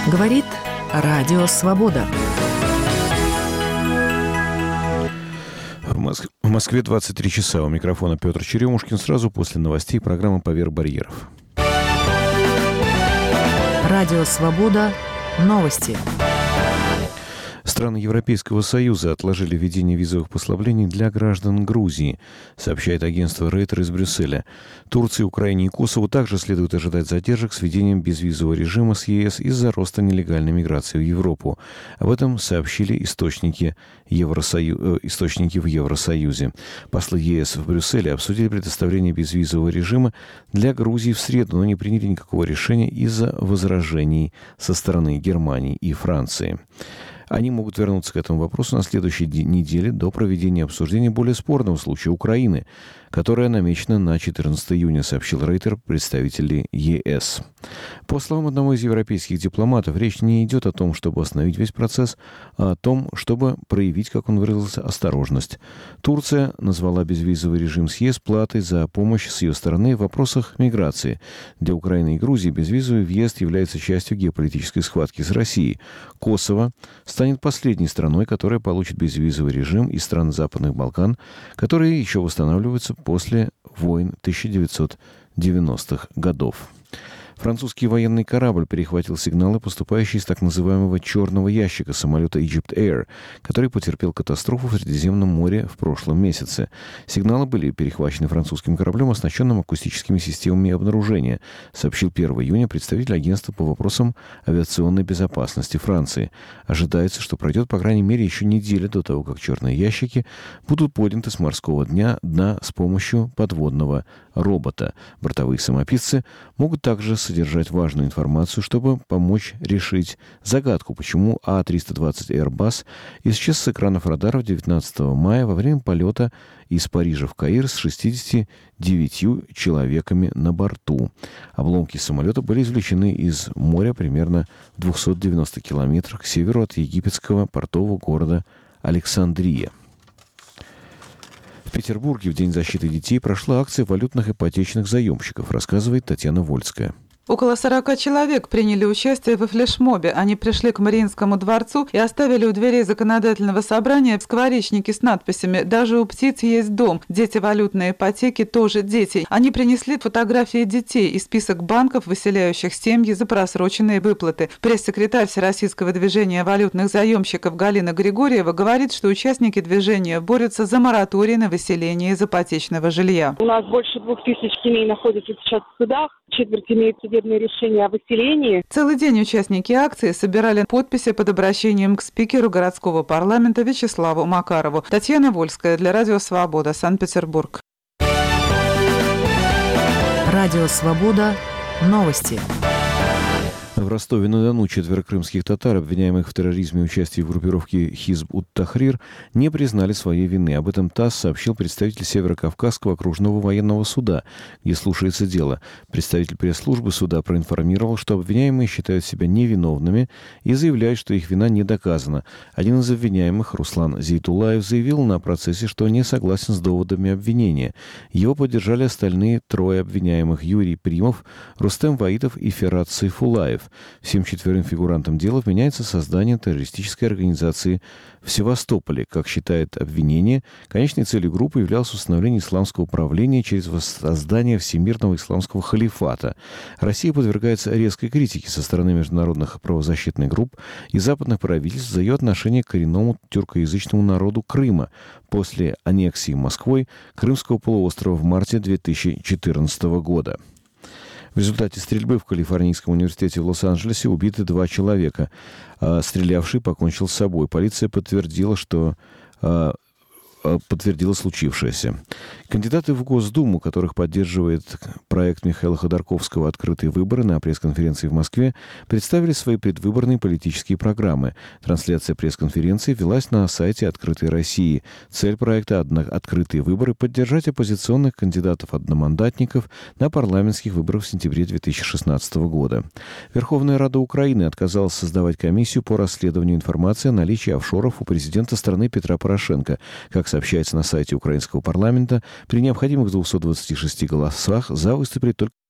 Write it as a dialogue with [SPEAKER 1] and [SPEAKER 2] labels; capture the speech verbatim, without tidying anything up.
[SPEAKER 1] Говорит Радио Свобода.
[SPEAKER 2] В, Моск... в Москве двадцать три часа. У микрофона Петр Черемушкин. Сразу после новостей программа «Поверх барьеров».
[SPEAKER 1] Радио Свобода. Новости.
[SPEAKER 2] Страны Европейского Союза отложили введение визовых послаблений для граждан Грузии, сообщает агентство Рейтер из Брюсселя. Турции, Украине и Косову также следует ожидать задержек с введением безвизового режима с ЕС из-за роста нелегальной миграции в Европу. Об этом сообщили источники, Евросою... э, источники в Евросоюзе. Послы ЕС в Брюсселе обсудили предоставление безвизового режима для Грузии в среду, но не приняли никакого решения из-за возражений со стороны Германии и Франции. Они могут вернуться к этому вопросу на следующей неделе до проведения обсуждения более спорного случая Украины, которая намечена на четырнадцатое июня, сообщил Рейтер, представители ЕС. По словам одного из европейских дипломатов, речь не идет о том, чтобы остановить весь процесс, а о том, чтобы проявить, как он выразился, осторожность. Турция назвала безвизовый режим с ЕС платой за помощь с ее стороны в вопросах миграции. Для Украины и Грузии безвизовый въезд является частью геополитической схватки с Россией. Косово станет последней страной, которая получит безвизовый режим из стран Западных Балкан, которые еще восстанавливаются после войн тысяча девятьсот девяностых годов. Французский военный корабль перехватил сигналы, поступающие из так называемого «черного ящика» самолета Egypt Air, который потерпел катастрофу в Средиземном море в прошлом месяце. Сигналы были перехвачены французским кораблем, оснащенным акустическими системами обнаружения, сообщил первого июня представитель агентства по вопросам авиационной безопасности Франции. Ожидается, что пройдет по крайней мере еще неделя до того, как черные ящики будут подняты с морского дня дна с помощью подводного робота. Бортовые самописцы могут также содержать важную информацию, чтобы помочь решить загадку, почему А триста двадцать Airbus исчез с экранов радаров девятнадцатого мая во время полета из Парижа в Каир с шестьюдесятью девятью человеками на борту. Обломки самолета были извлечены из моря примерно в двухстах девяноста километрах к северу от египетского портового города Александрия. В Петербурге в День защиты детей прошла акция валютных ипотечных заемщиков, рассказывает Татьяна Вольская.
[SPEAKER 3] Около сорока человек приняли участие во флешмобе. Они пришли к Мариинскому дворцу и оставили у дверей законодательного собрания скворечники с надписями «Даже у птиц есть дом. Дети валютной ипотеки тоже дети». Они принесли фотографии детей и список банков, выселяющих семьи за просроченные выплаты. Пресс-секретарь Всероссийского движения валютных заемщиков Галина Григорьева говорит, что участники движения борются за мораторий на выселение из ипотечного жилья.
[SPEAKER 4] У нас больше двух тысяч семей находятся сейчас в судах. Четверть имеет судебное решение о выселении.
[SPEAKER 3] Целый день участники акции собирали подписи под обращением к спикеру городского парламента Вячеславу Макарову. Татьяна Вольская для Радио Свобода, Санкт-Петербург.
[SPEAKER 1] Радио Свобода. Новости.
[SPEAKER 2] В Ростове-на-Дону четверо крымских татар, обвиняемых в терроризме и участии в группировке Хизб-ут-Тахрир, не признали своей вины. Об этом ТАСС сообщил представитель Северо-Кавказского окружного военного суда, где слушается дело. Представитель пресс-службы суда проинформировал, что обвиняемые считают себя невиновными и заявляют, что их вина не доказана. Один из обвиняемых, Руслан Зейтулаев, заявил на процессе, что не согласен с доводами обвинения. Его поддержали остальные трое обвиняемых: Юрий Примов, Рустем Ваитов и Ферат Сайфулаев. Всем четверым фигурантам дела вменяется создание террористической организации в Севастополе. Как считает обвинение, конечной целью группы являлось установление исламского правления через воссоздание всемирного исламского халифата. Россия подвергается резкой критике со стороны международных правозащитных групп и западных правительств за ее отношение к коренному тюркоязычному народу Крыма после аннексии Москвой Крымского полуострова в марте две тысячи четырнадцатого года. В результате стрельбы в Калифорнийском университете в Лос-Анджелесе убиты два человека. Стрелявший покончил с собой. Полиция подтвердила, что подтвердила случившееся. Кандидаты в Госдуму, которых поддерживает проект Михаила Ходорковского «Открытые выборы», на пресс-конференции в Москве представили свои предвыборные политические программы. Трансляция пресс-конференции велась на сайте «Открытой России». Цель проекта «Открытые выборы» — поддержать оппозиционных кандидатов-одномандатников на парламентских выборах в сентябре две тысячи шестнадцатого года. Верховная Рада Украины отказалась создавать комиссию по расследованию информации о наличии офшоров у президента страны Петра Порошенко. Как сообщается на сайте украинского парламента, при необходимых двухстах двадцати шести голосах «за» выступили только